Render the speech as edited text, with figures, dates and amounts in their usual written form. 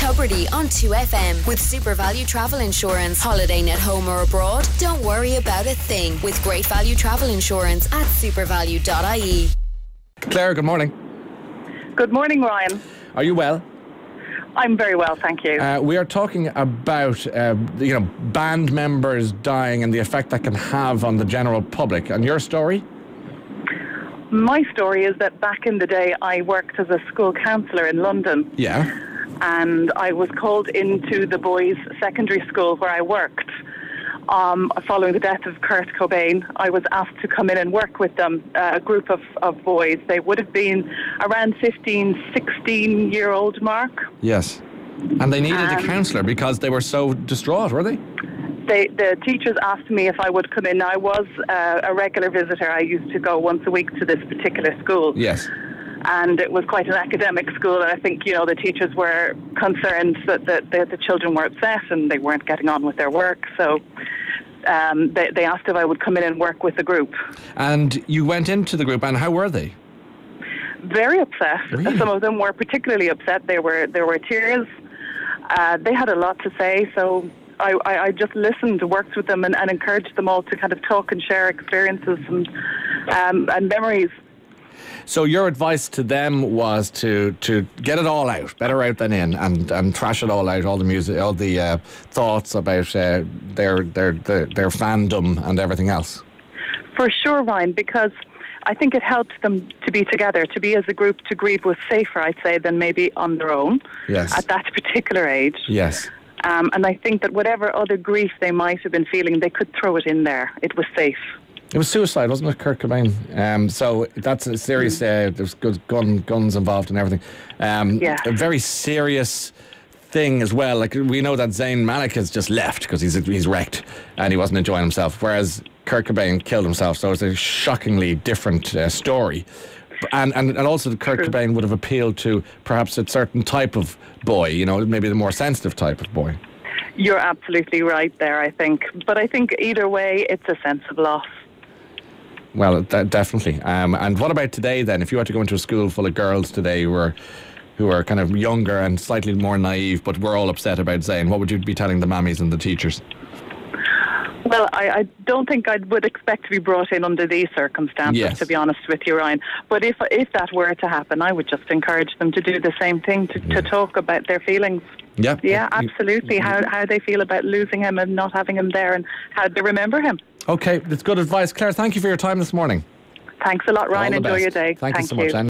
Tubridy on 2FM with Super Value Travel Insurance. Holidaying at home or abroad? Don't worry about a thing with Great Value Travel Insurance at supervalue.ie. Claire, good morning. Good morning, Ryan. Are you well? I'm very well, thank you. We are talking about, band members dying and the effect that can have on the general public. And your story? My story is that back in the day, I worked as a school counsellor in London. Yeah. And I was called into the boys' secondary school where I worked. Following the death of Kurt Cobain, I was asked to come in and work with them, a group of boys. They would have been around 15, 16-year-old mark. Yes. And they needed a counsellor because they were so distraught, were they? The teachers asked me if I would come in. I was a regular visitor. I used to go once a week to this particular school. Yes. And it was quite an academic school, and I think, the teachers were concerned that the children were upset and they weren't getting on with their work, so they asked if I would come in and work with the group. And you went into the group, and how were they? Very upset. Really? Some of them were particularly upset. There were tears. They had a lot to say, so I just listened, worked with them, and encouraged them all to kind of talk and share experiences and memories. So your advice to them was to get it all out, better out than in, and trash it all out, all the music, all the thoughts about their fandom and everything else. For sure, Ryan, because I think it helped them to be together, to be as a group. To grieve was safer, I'd say, than maybe on their own. Yes. At that particular age. Yes. And I think that whatever other grief they might have been feeling, they could throw it in there. It was safe. It was suicide, wasn't it, Kurt Cobain? So that's a serious. There's guns involved and everything. A very serious thing as well. Like, we know that Zayn Malik has just left because he's wrecked and he wasn't enjoying himself, whereas Kurt Cobain killed himself. So it's a shockingly different story. And also Kurt Cobain would have appealed to perhaps a certain type of boy, maybe the more sensitive type of boy. You're absolutely right there, I think. But I think either way, it's a sense of loss. Well, definitely. And what about today then? If you had to go into a school full of girls today who are kind of younger and slightly more naive, but we're all upset about Zayn, what would you be telling the mammies and the teachers? Well, I don't think I would expect to be brought in under these circumstances, to be honest with you, Ryan. But if that were to happen, I would just encourage them to do the same thing, to talk about their feelings. Yeah. Yeah, absolutely. How they feel about losing him and not having him there, and how they remember him. Okay, that's good advice. Claire, thank you for your time this morning. Thanks a lot, Ryan. Enjoy your day. Thank you so much.